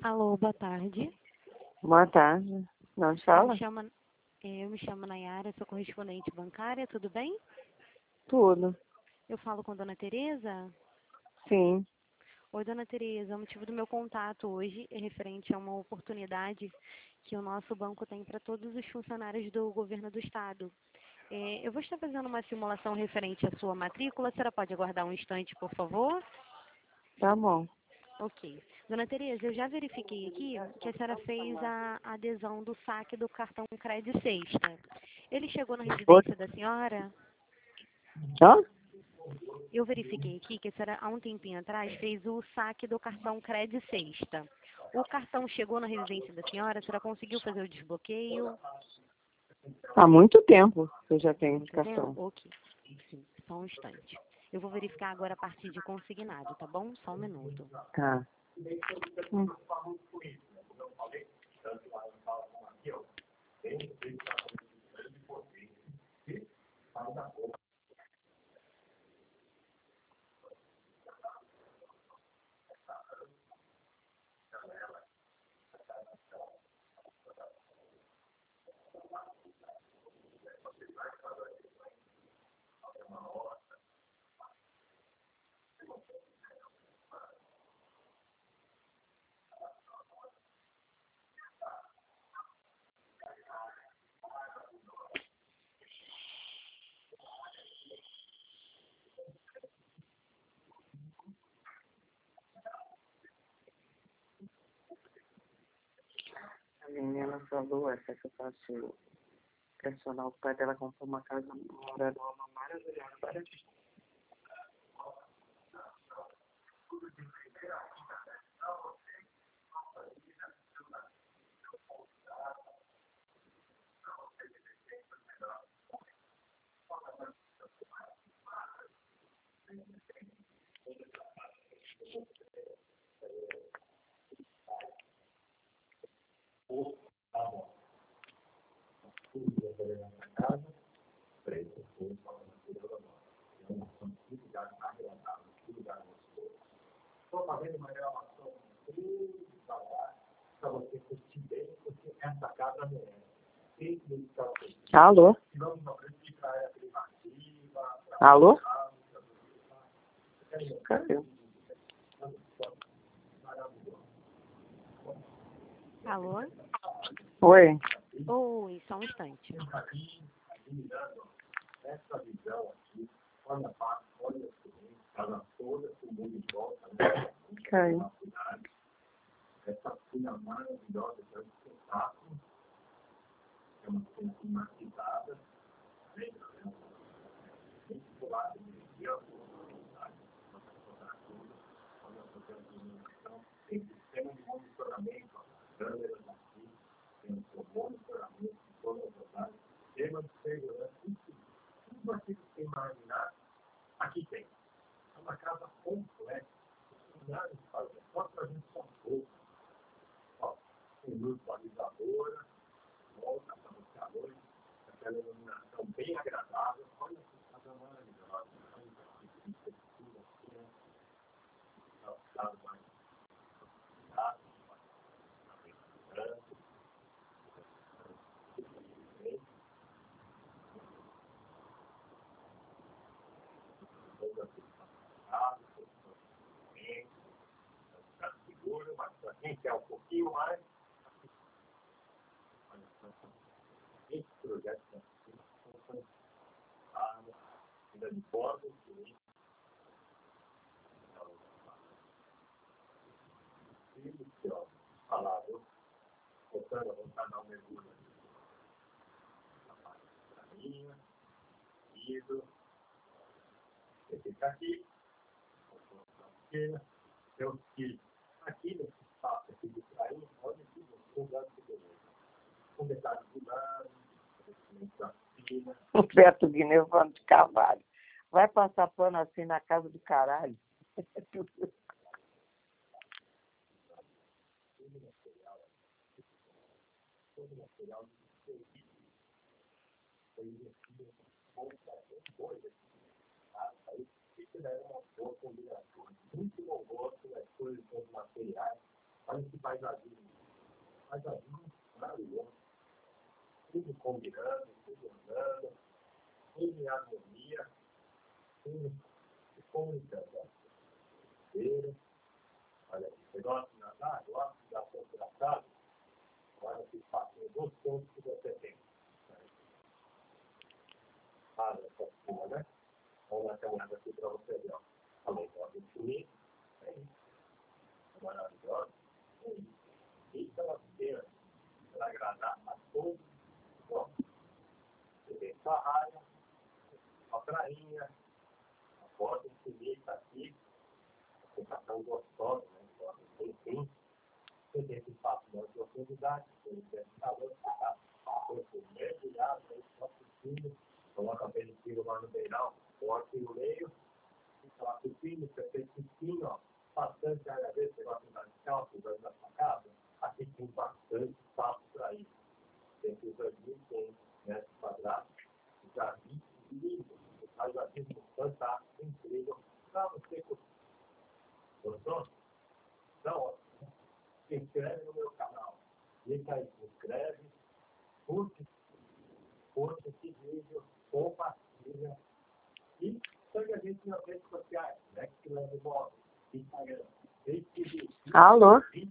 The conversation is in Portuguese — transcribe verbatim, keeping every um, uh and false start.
Alô, boa tarde. Boa tarde. Não Eu fala? me chamo, eu me chamo Nayara, sou correspondente bancária, tudo bem? Tudo. Eu falo com Dona Tereza. Sim. Oi, Dona Tereza, o motivo do meu contato hoje é referente a uma oportunidade que o nosso banco tem para todos os funcionários do governo do estado. É, eu vou estar fazendo uma simulação referente à sua matrícula. A senhora pode aguardar um instante, por favor? Tá bom. Ok. Dona Tereza, eu já verifiquei aqui que a senhora fez a adesão do saque do cartão Cred Sexta. Ele chegou na Oi? residência da senhora? Hã? Eu verifiquei aqui que a senhora, há um tempinho atrás, fez o saque do cartão Cred Sexta. O cartão chegou na residência da senhora? A senhora conseguiu fazer o desbloqueio? Há muito tempo que eu já tenho Muito tempo? indicação. Ok. Sim, só um instante. Eu vou verificar agora a partir de consignado, tá bom? Só um minuto. Tá. Hum. A menina falou essa que eu faço pressionar o pai dela comprou uma casa moradora maravilhosa. Parece. Alô? Alô? Caiu. Alô? Oi. Oi, só um instante. Caiu. Quem quer um pouquinho mais? Esse projeto ainda de bordo, falado, voltando a voltar na mergulho na linha, ido, você fica aqui, eu que aqui nesse espaço aqui de trás, olha aqui, um lugar de beleza. Um detalhe do lado, da piscina. O Beto Guiné falando de cavalo. Vai passar pano assim na casa do caralho. Muito bom gosto das coisas dos materiais. Olha que paisagem. mirando, tudo andando, tudo em harmonia, tudo se comunicando. Olha, você gosta de nadar? Gosta de dar seu engraçado? Olha que fácil, dois pontos que você tem. Ah, essa cima, né? Vamos dar uma olhada aqui para você ver. Falei, ó, do time, é isso. É maravilhoso. É isso. Isso é uma cena para agradar a todos. Bom, você vem sua raia, uma prainha, a porta infinita aqui, a sensação gostosa, né? Enfim, você tem esse espaço de profundidade, você tem calor, você está corpo mergulhado, aí só piscina, coloca aperitivo lá no beirão, corte no meio, fica lá piscina, você fez piscina, ó, bastante área verde, você gosta de andar de calça, vai na sua casa, aqui tem bastante espaço para isso. Tem que usar mil e quinhentos metros quadrados, jardim lindo, você faz jardim fantástico, incrível, para você curtir. Gostou? Então, ó, se inscreve no meu canal, clica aí, se inscreve, curte, curte esse vídeo, compartilha e segue a gente nas redes sociais, Next Level Móveis, Instagram, Facebook. Alô?